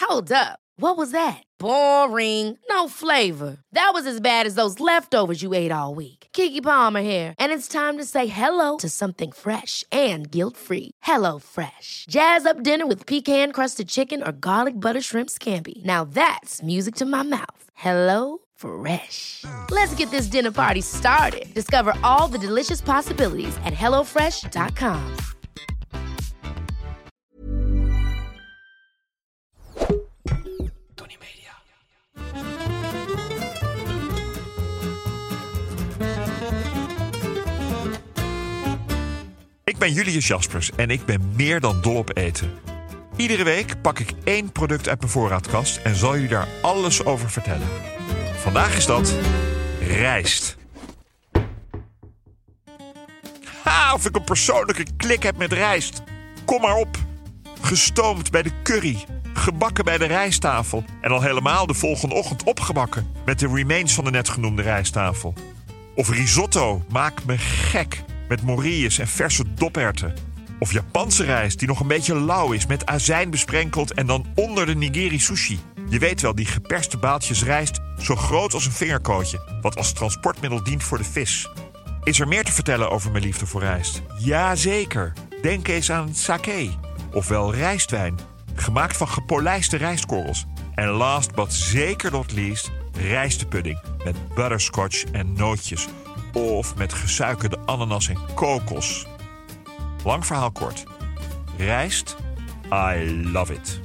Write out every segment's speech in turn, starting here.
Hold up. What was that? Boring. No flavor. That was as bad as those leftovers you ate all week. Keke Palmer here, and it's time to say hello to something fresh and guilt-free. Hello Fresh. Jazz up dinner with pecan-crusted chicken or garlic butter shrimp scampi. Now that's music to my mouth. Hello Fresh. Let's get this dinner party started. Discover all the delicious possibilities at hellofresh.com. Ik ben Julius Jaspers en ik ben meer dan dol op eten. Iedere week pak ik 1 product uit mijn voorraadkast en zal jullie daar alles over vertellen. Vandaag is dat rijst. Of ik een persoonlijke klik heb met rijst. Kom maar op. Gestoomd bij de curry. Gebakken bij de rijsttafel. En al helemaal de volgende ochtend opgebakken met de remains van de net genoemde rijsttafel. Of risotto, maak me gek. Met morilles en verse doperwten. Of Japanse rijst die nog een beetje lauw is met azijn besprenkeld en dan onder de nigiri sushi. Je weet wel, die geperste baaltjes rijst zo groot als een vingerkootje, wat als transportmiddel dient voor de vis. Is er meer te vertellen over mijn liefde voor rijst? Jazeker. Denk eens aan sake, ofwel rijstwijn, gemaakt van gepolijste rijstkorrels. En last but zeker not least, rijstpudding met butterscotch en nootjes. Of met gesuikerde ananas en kokos. Lang verhaal kort. Rijst, I love it.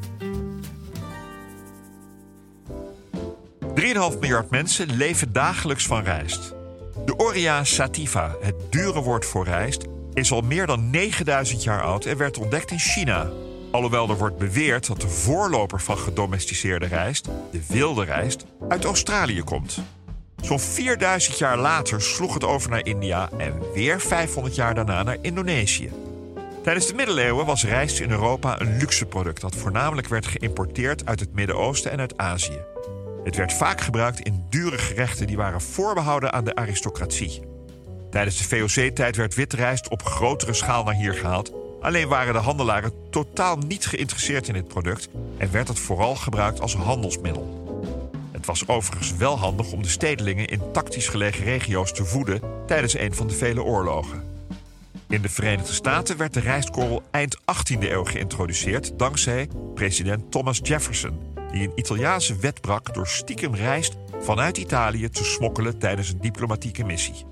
3,5 miljard mensen leven dagelijks van rijst. De Oria sativa, het dure woord voor rijst, is al meer dan 9000 jaar oud en werd ontdekt in China. Alhoewel er wordt beweerd dat de voorloper van gedomesticeerde rijst, de wilde rijst, uit Australië komt. Zo'n 4000 jaar later sloeg het over naar India en weer 500 jaar daarna naar Indonesië. Tijdens de middeleeuwen was rijst in Europa een luxe product dat voornamelijk werd geïmporteerd uit het Midden-Oosten en uit Azië. Het werd vaak gebruikt in dure gerechten die waren voorbehouden aan de aristocratie. Tijdens de VOC-tijd werd witte rijst op grotere schaal naar hier gehaald. Alleen waren de handelaren totaal niet geïnteresseerd in dit product en werd het vooral gebruikt als handelsmiddel. Het was overigens wel handig om de stedelingen in tactisch gelegen regio's te voeden tijdens een van de vele oorlogen. In de Verenigde Staten werd de rijstkorrel eind 18e eeuw geïntroduceerd dankzij president Thomas Jefferson, die een Italiaanse wet brak door stiekem rijst vanuit Italië te smokkelen tijdens een diplomatieke missie.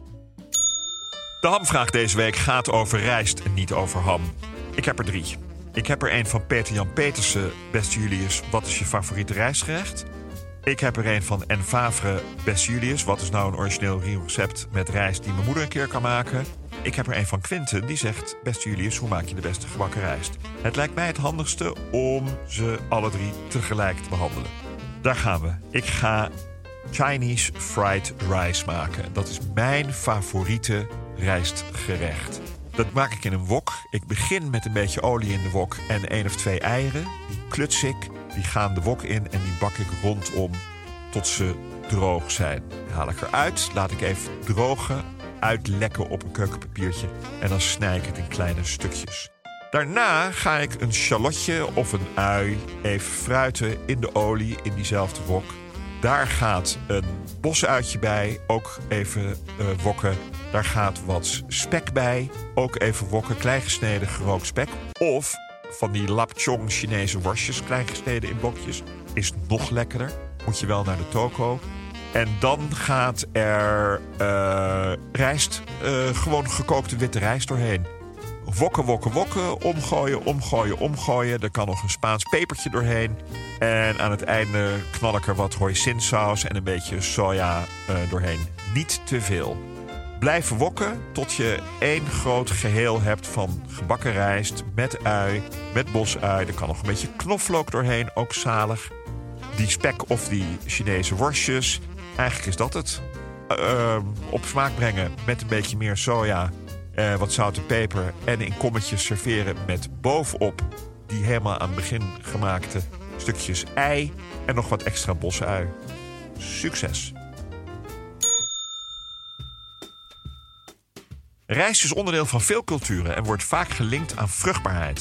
De hamvraag deze week gaat over rijst en niet over ham. Ik heb er 3. Ik heb er een van Peter-Jan Petersen. Beste Julius, wat is je favoriete rijstgerecht? Ik heb er een van N. Favre. Beste Julius, wat is nou een origineel recept met rijst die mijn moeder een keer kan maken? Ik heb er een van Quinten die zegt: beste Julius, hoe maak je de beste gebakken rijst? Het lijkt mij het handigste om ze alle 3 tegelijk te behandelen. Daar gaan we. Ik ga Chinese fried rice maken. Dat is mijn favoriete rijstgerecht. Dat maak ik in een wok. Ik begin met een beetje olie in de wok en 1 of 2 eieren. Die kluts ik, die gaan de wok in en die bak ik rondom tot ze droog zijn. Die haal ik eruit, laat ik even drogen, uitlekken op een keukenpapiertje en dan snij ik het in kleine stukjes. Daarna ga ik een shallotje of een ui even fruiten in de olie in diezelfde wok. Daar gaat een bosuitje bij, ook even wokken. Daar gaat wat spek bij, ook even wokken, klein gesneden gerookt spek. Of van die lapchong Chinese worstjes, klein gesneden in blokjes, is nog lekkerder. Moet je wel naar de toko. En dan gaat er rijst, gewoon gekookte witte rijst doorheen. Wokken, wokken, wokken, omgooien, omgooien, omgooien. Er kan nog een Spaans pepertje doorheen. En aan het einde knal ik er wat hoisinsaus en een beetje soja doorheen. Niet te veel. Blijven wokken tot je 1 groot geheel hebt van gebakken rijst met ui, met bosui. Er kan nog een beetje knoflook doorheen, ook zalig. Die spek of die Chinese worstjes. Eigenlijk is dat het. Op smaak brengen met een beetje meer soja, wat zout en peper en in kommetjes serveren met bovenop die helemaal aan het begin gemaakte stukjes ei en nog wat extra bosui. Succes! Rijst is onderdeel van veel culturen en wordt vaak gelinkt aan vruchtbaarheid.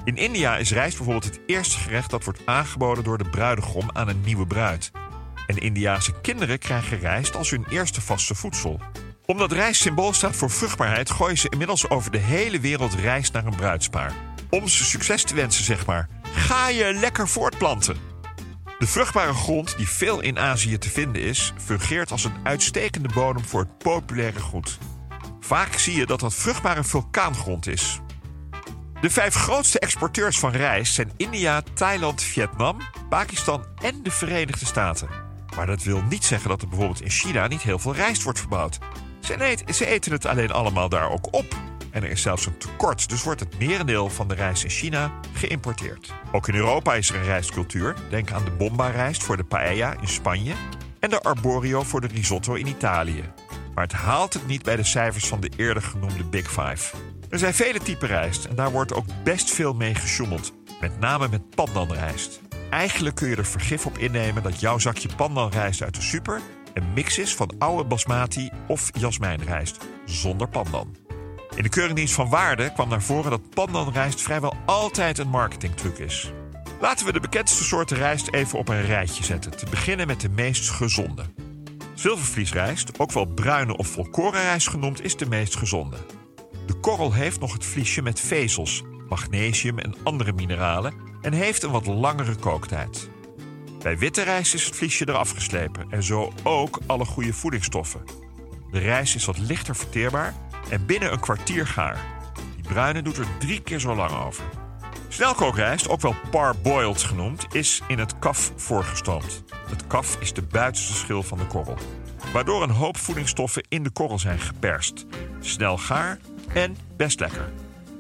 In India is rijst bijvoorbeeld het eerste gerecht dat wordt aangeboden door de bruidegom aan een nieuwe bruid. En Indiase kinderen krijgen rijst als hun eerste vaste voedsel. Omdat rijst symbool staat voor vruchtbaarheid, gooien ze inmiddels over de hele wereld rijst naar een bruidspaar. Om ze succes te wensen, zeg maar. Ga je lekker voortplanten! De vruchtbare grond, die veel in Azië te vinden is, fungeert als een uitstekende bodem voor het populaire goed. Vaak zie je dat vruchtbare vulkaangrond is. De 5 grootste exporteurs van rijst zijn India, Thailand, Vietnam, Pakistan en de Verenigde Staten. Maar dat wil niet zeggen dat er bijvoorbeeld in China niet heel veel rijst wordt verbouwd. Ze eten het alleen allemaal daar ook op. En er is zelfs een tekort, dus wordt het merendeel van de rijst in China geïmporteerd. Ook in Europa is er een rijstcultuur. Denk aan de bomba-rijst voor de paella in Spanje en de arborio voor de risotto in Italië. Maar het haalt het niet bij de cijfers van de eerder genoemde Big Five. Er zijn vele typen rijst en daar wordt ook best veel mee gesjoemeld. Met name met pandanrijst. Eigenlijk kun je er vergif op innemen dat jouw zakje pandanrijst uit de super een mix is van oude basmati of jasmijnrijst, zonder pandan. In de Keuringsdienst van Waarde kwam naar voren dat pandanrijst vrijwel altijd een marketingtruc is. Laten we de bekendste soorten rijst even op een rijtje zetten, te beginnen met de meest gezonde. Zilvervliesrijst, ook wel bruine of volkorenrijst genoemd, is de meest gezonde. De korrel heeft nog het vliesje met vezels, magnesium en andere mineralen en heeft een wat langere kooktijd. Bij witte rijst is het vliesje eraf geslepen en zo ook alle goede voedingsstoffen. De rijst is wat lichter verteerbaar en binnen een kwartier gaar. Die bruine doet er 3 keer zo lang over. Snelkookrijst, ook wel parboiled genoemd, is in het kaf voorgestoomd. Het kaf is de buitenste schil van de korrel, waardoor een hoop voedingsstoffen in de korrel zijn geperst. Snel gaar en best lekker.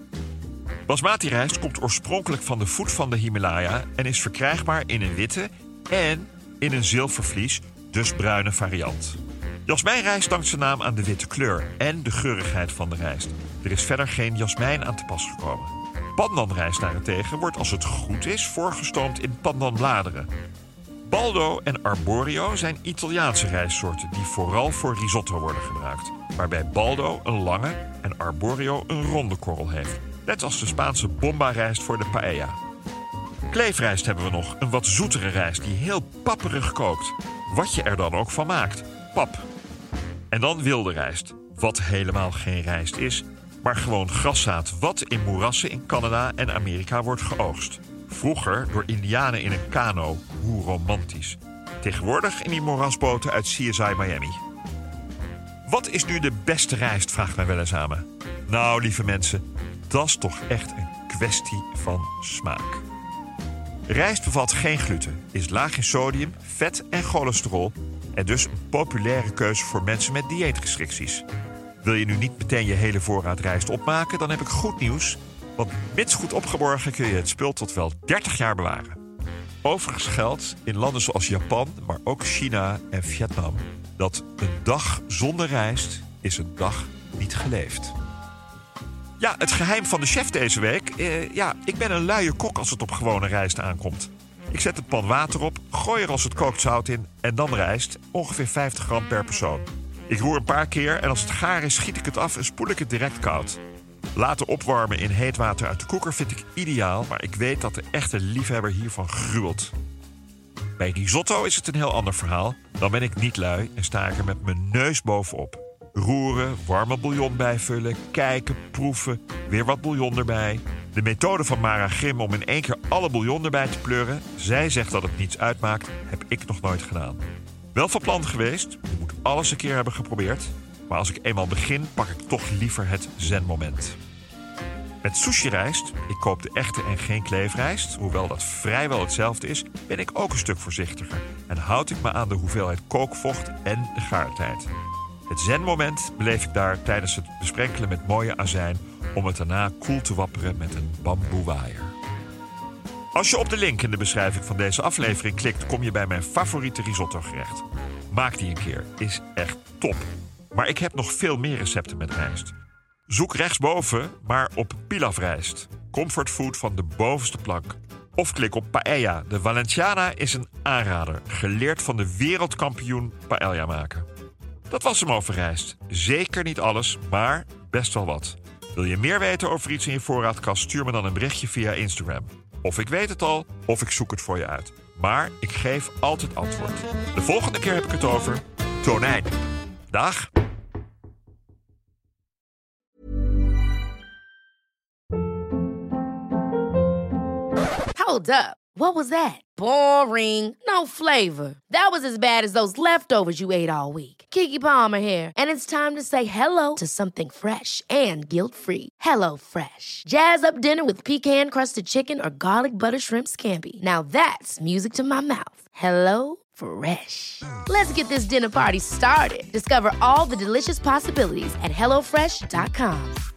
Basmati-rijst komt oorspronkelijk van de voet van de Himalaya en is verkrijgbaar in een witte en in een zilvervlies, dus bruine variant. Jasmijnrijst dankt zijn naam aan de witte kleur en de geurigheid van de rijst. Er is verder geen jasmijn aan te pas gekomen. Pandanrijst daarentegen wordt als het goed is voorgestoomd in pandanbladeren. Baldo en arborio zijn Italiaanse rijstsoorten die vooral voor risotto worden gebruikt. Waarbij baldo een lange en arborio een ronde korrel heeft. Net als de Spaanse bomba-rijst voor de paella. Kleefrijst hebben we nog, een wat zoetere rijst die heel papperig kookt. Wat je er dan ook van maakt. Pap. En dan wilde rijst, wat helemaal geen rijst is, maar gewoon graszaad wat in moerassen in Canada en Amerika wordt geoogst. Vroeger door Indianen in een kano, hoe romantisch. Tegenwoordig in die moerasboten uit CSI Miami. Wat is nu de beste rijst, vraagt mij wel eens aan me. Nou, lieve mensen, dat is toch echt een kwestie van smaak. Rijst bevat geen gluten, is laag in sodium, vet en cholesterol en dus een populaire keuze voor mensen met dieetrestricties. Wil je nu niet meteen je hele voorraad rijst opmaken, dan heb ik goed nieuws. Want mits goed opgeborgen kun je het spul tot wel 30 jaar bewaren. Overigens geldt in landen zoals Japan, maar ook China en Vietnam, dat een dag zonder rijst is een dag niet geleefd. Ja, het geheim van de chef deze week. Ik ben een luie kok als het op gewone rijst aankomt. Ik zet een pan water op, gooi er als het kookt zout in en dan rijst, ongeveer 50 gram per persoon. Ik roer een paar keer en als het gaar is schiet ik het af en spoel ik het direct koud. Laten opwarmen in heet water uit de koeker vind ik ideaal, maar ik weet dat de echte liefhebber hiervan gruwelt. Bij risotto is het een heel ander verhaal. Dan ben ik niet lui en sta ik er met mijn neus bovenop. Roeren, warme bouillon bijvullen, kijken, proeven, weer wat bouillon erbij. De methode van Mara Grim om in één keer alle bouillon erbij te pleuren, zij zegt dat het niets uitmaakt, heb ik nog nooit gedaan. Wel van plan geweest, je moet alles een keer hebben geprobeerd. Maar als ik eenmaal begin, pak ik toch liever het zenmoment. Met sushi-rijst, ik koop de echte en geen kleefrijst, hoewel dat vrijwel hetzelfde is, ben ik ook een stuk voorzichtiger. En houd ik me aan de hoeveelheid kookvocht en de gaartijd. Het zenmoment beleef ik daar tijdens het besprenkelen met mooie azijn om het daarna koel te wapperen met een bamboewaaier. Als je op de link in de beschrijving van deze aflevering klikt, kom je bij mijn favoriete risotto-gerecht. Maak die een keer, is echt top. Maar ik heb nog veel meer recepten met rijst. Zoek rechtsboven maar op pilafrijst. Comfortfood van de bovenste plank. Of klik op paella. De Valenciana is een aanrader. Geleerd van de wereldkampioen paella maken. Dat was hem over rijst. Zeker niet alles, maar best wel wat. Wil je meer weten over iets in je voorraadkast? Stuur me dan een berichtje via Instagram. Of ik weet het al, of ik zoek het voor je uit. Maar ik geef altijd antwoord. De volgende keer heb ik het over tonijn. Dag! Hold up. What was that? Boring. No flavor. That was as bad as those leftovers you ate all week. Keke Palmer here, and it's time to say hello to something fresh and guilt-free. Hello Fresh. Jazz up dinner with pecan-crusted chicken or garlic butter shrimp scampi. Now that's music to my mouth. Hello Fresh. Let's get this dinner party started. Discover all the delicious possibilities at HelloFresh.com.